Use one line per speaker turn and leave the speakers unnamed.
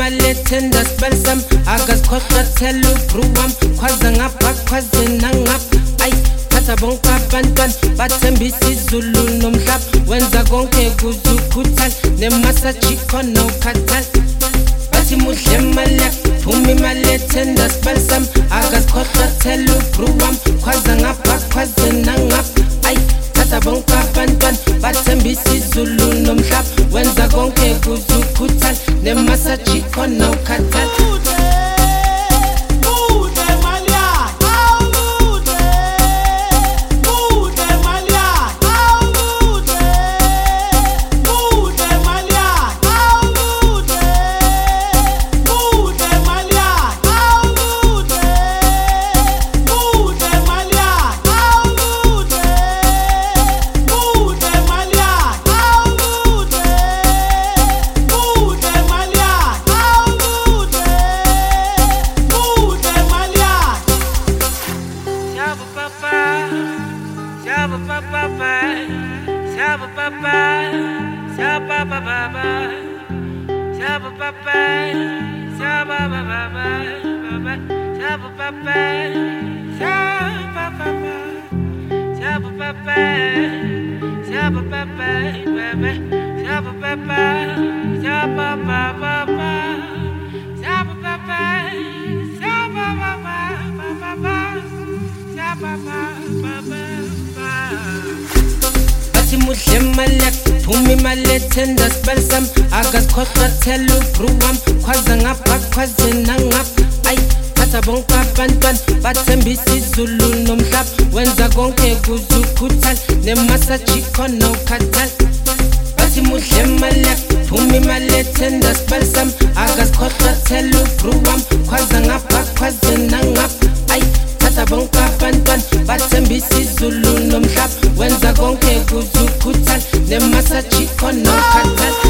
malethenda spelsam akazikhohlwa thela ubruwam khwaza ngapha khwaze nangapha ay thatha bonke abantwana bathembisa izulu nomhlaba wenza konke kuze ukhuthale nemasaji khona ukhathale bathi muhle imali phuma imali ethenda spelsam akazikhohlwa thela ubruwam khwaza ngapha khwaze nangapha ay thatha bonke abantwana bathembisa izulu nomhlaba wenza konke kuze ukhuthale nemasaji khona ukhathale muhle imali phuma imali ethenda spelsam akazikhohlwa thela ubruwam khwaza ngapha khwaze nangapha ay thatha bonke abantwana bathembisa izulu nomhlaba wenza konke kuze ukhuthale nemasaji khona ukhathale bathi muhle imali phuma imali ethenda spelsam akazikhohlwa thela ubruwam khwaza ngapha khwaze nangapha ay thatha bonke abantwana bathembisa izulu nomhlaba wenza konke kuze ukhuthale nemasaji khona ukhathale